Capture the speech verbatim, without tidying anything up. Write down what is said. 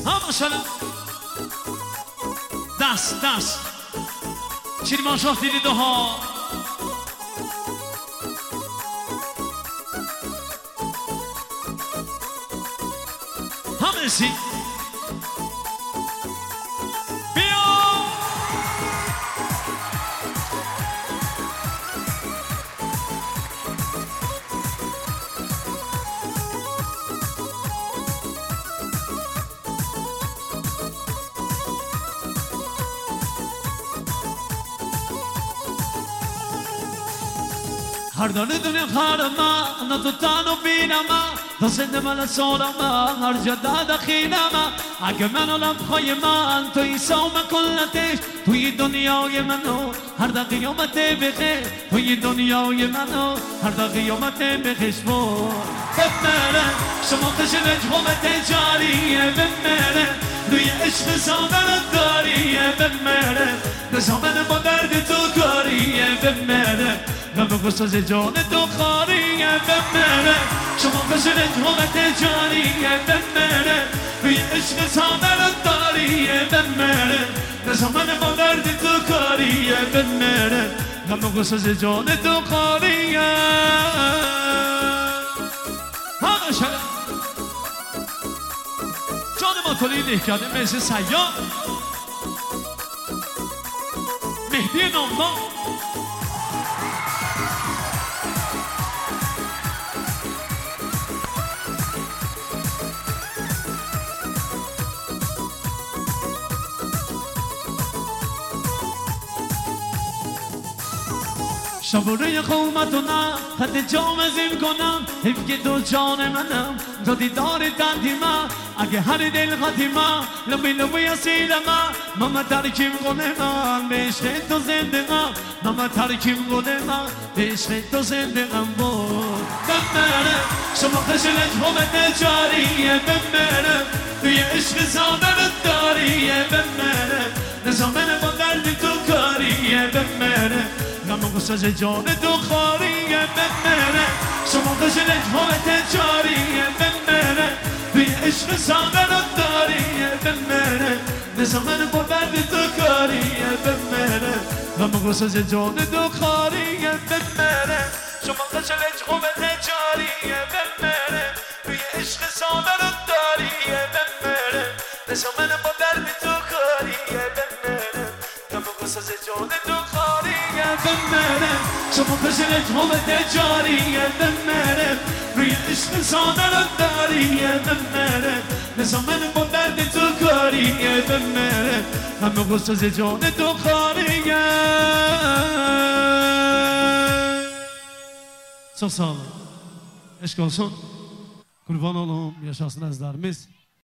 همه شلم دست دست چیرمان شاه دیدی دوها همه سی هر دانه دنیا خارما نتو تانو بینما دست من سولما هر جدا دخیلما اگه من علم خوی من توی سوم کلتش توی دنیای منو هر دا قیامت بخیر توی دنیای منو هر دا قیامت بخش بود بمره شما قشن اجوامت جاریه بمره روی عشق سامن داریه بمره نزامن با درد تو کاریه بمره غم قصص جان تو خاریه بمره شما قشن اجوامت جاریه بمره روی عشق سامن داریه بمره نزامن با درد تو کاریه بمره غم قصص جان تو خاریه همه شد جان ما تولید کرده مثل سیاد مهدی نامدار شبوره قومتونم خط جام زیم کنم حیف که دو جان منم تو دیدار دندی من اگه هر دل خطی من لبی لبی اصیل من ماما ترکیم کنه من به عشق تو زنده من ماما ترکیم کنه من به عشق تو زنده من بود بمره شما خشلت همت جاریه بمره توی عشق زامن داریه بمره نظامن با درد تو کاریه بمره غم قصص جان تو خاریه بمره شما قشن اجوامت جاریه بمره توی عشق سامن داریه بمره نظامن با درد تو کاریه بمره غم قصص جان تو خاریه بمره شما قشن اجوامت جاریه بمره توی عشق سامن داریه بمره نظامن با درد تو کاریه بمره غم قصص جان تو خاریه بمره شما قشنت همت جاریه بمره روی عشق سامن داریه بمره نظامن با درد تو کاریه بمره همه قصص جان تو خاریه Çok sağ olun. Eşk olsun. Kurban olun yaşasın ezlerimiz.